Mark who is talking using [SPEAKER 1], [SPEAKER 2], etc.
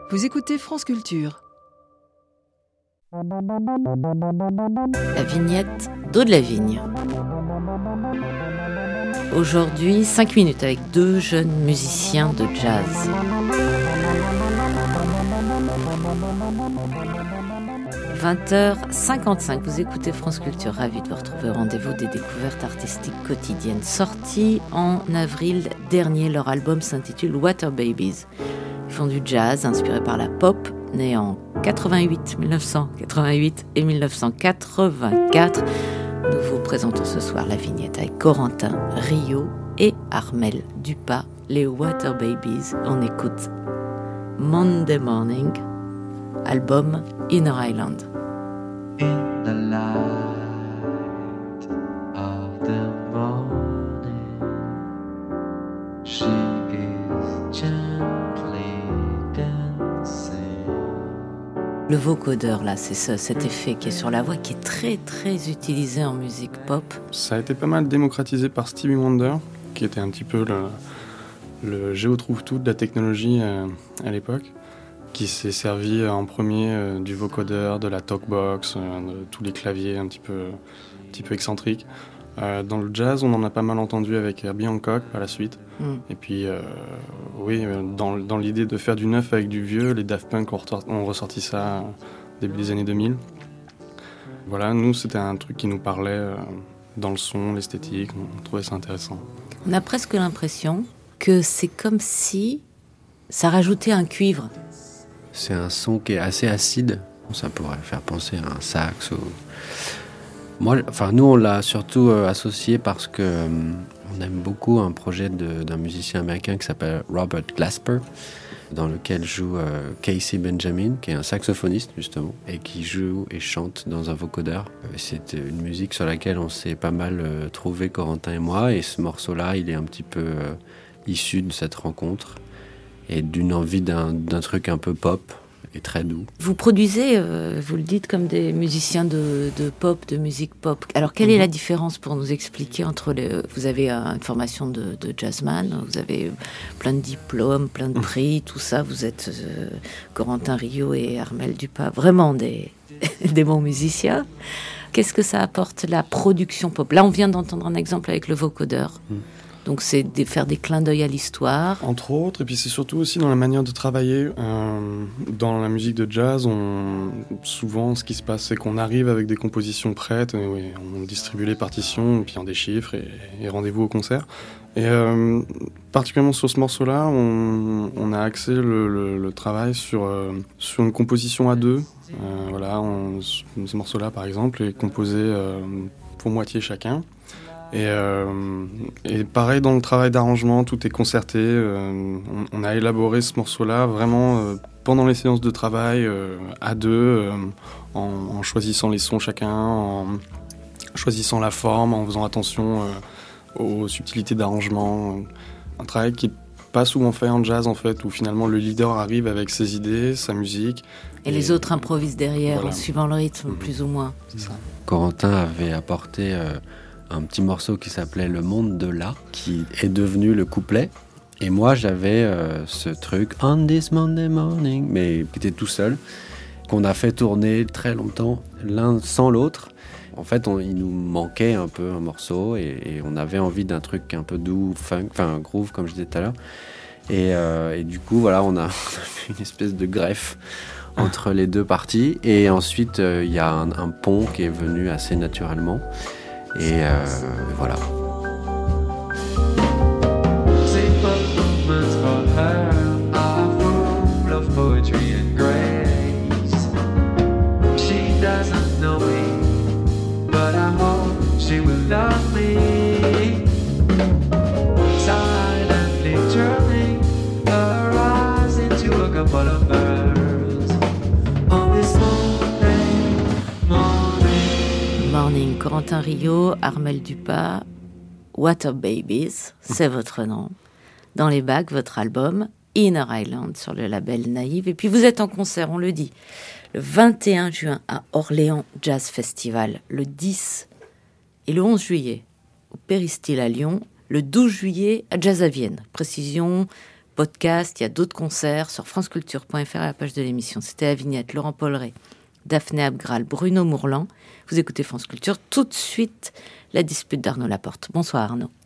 [SPEAKER 1] Vous écoutez France Culture.
[SPEAKER 2] La vignette d'Eau de la Vigne. Aujourd'hui, 5 minutes avec 2 jeunes musiciens de jazz. « 20h55, vous écoutez France Culture, ravi de vous retrouver au rendez-vous des découvertes artistiques quotidiennes. Sorti en avril dernier, leur album s'intitule Water Babies. Ils font du jazz inspiré par la pop, né en 1988 et 1984. Nous vous présentons ce soir la vignette avec Corentin Rio et Armel Dupas, les Water Babies. On écoute Monday Morning, album Inner Island.
[SPEAKER 3] In the light of the morning, she is gently dancing.
[SPEAKER 2] Le vocodeur, là, c'est ça, cet effet qui est sur la voix, qui est très très utilisé en musique pop.
[SPEAKER 4] Ça a été pas mal démocratisé par Stevie Wonder, qui était un petit peu le géotrouve-tout de la technologie à l'époque, qui s'est servi en premier du vocodeur, de la talkbox, de tous les claviers un petit peu excentriques. Dans le jazz, on en a pas mal entendu avec Herbie Hancock par la suite. Et puis, dans l'idée de faire du neuf avec du vieux, les Daft Punk ont ressorti ça début des années 2000. Voilà, nous, c'était un truc qui nous parlait dans le son, l'esthétique, on trouvait ça intéressant.
[SPEAKER 2] On a presque l'impression que c'est comme si ça rajoutait un cuivre.
[SPEAKER 5] C'est un son qui est assez acide. Ça pourrait faire penser à un sax. Nous, on l'a surtout associé parce que on aime beaucoup un projet d'un musicien américain qui s'appelle Robert Glasper, dans lequel joue Casey Benjamin, qui est un saxophoniste justement, et qui joue et chante dans un vocodeur. C'est une musique sur laquelle on s'est pas mal trouvé, Corentin et moi, et ce morceau-là, il est un petit peu issu de cette rencontre et d'une envie d'un truc un peu pop et très doux.
[SPEAKER 2] Vous produisez, vous le dites, comme des musiciens de pop, de musique pop. Alors, quelle est la différence pour nous expliquer entre vous avez une formation de jazzman, vous avez plein de diplômes, plein de prix, tout ça. Vous êtes Corentin Rio et Armel Dupas, vraiment des bons musiciens. Qu'est-ce que ça apporte, la production pop ? Là, on vient d'entendre un exemple avec le vocodeur. Donc c'est de faire des clins d'œil à l'histoire.
[SPEAKER 4] Entre autres, et puis c'est surtout aussi dans la manière de travailler. Dans la musique de jazz, souvent ce qui se passe, c'est qu'on arrive avec des compositions prêtes, on distribue les partitions, puis on déchiffre et rendez-vous au concert. Et particulièrement sur ce morceau-là, on a axé le travail sur une composition à deux. Ce morceau-là, par exemple, est composé pour moitié chacun. Et pareil dans le travail d'arrangement, tout est concerté. On a élaboré ce morceau-là vraiment pendant les séances de travail, à deux, en choisissant les sons chacun, en choisissant la forme, en faisant attention aux subtilités d'arrangement. Un travail qui n'est pas souvent fait en jazz en fait, où finalement le leader arrive avec ses idées, sa musique.
[SPEAKER 2] Et les autres improvisent derrière, en suivant le rythme, plus ou moins.
[SPEAKER 4] C'est ça.
[SPEAKER 5] Corentin avait apporté un petit morceau qui s'appelait Le Monde de là, qui est devenu le couplet. Et moi, j'avais ce truc On this Monday morning, mais qui était tout seul, qu'on a fait tourner très longtemps, l'un sans l'autre. En fait, il nous manquait un peu un morceau et on avait envie d'un truc un peu doux, funk, enfin groove, comme je disais tout à l'heure. Et du coup, voilà, on a fait une espèce de greffe entre les deux parties. Et ensuite, il y a un pont qui est venu assez naturellement. Et voilà.
[SPEAKER 2] Morning, Corentin Rio, Armel Dupas, Water Babies, c'est votre nom. Dans les bacs, votre album Inner Island sur le label Naïve. Et puis vous êtes en concert, on le dit, le 21 juin à Orléans Jazz Festival, le 10 et le 11 juillet au Péristyle à Lyon, le 12 juillet à Jazz à Vienne. Précision, podcast, il y a d'autres concerts sur franceculture.fr à la page de l'émission. C'était La Vignette, Laurent Polleret, Daphné Abgral, Bruno Mourlan. Vous écoutez France Culture. Tout de suite, la dispute d'Arnaud Laporte. Bonsoir Arnaud.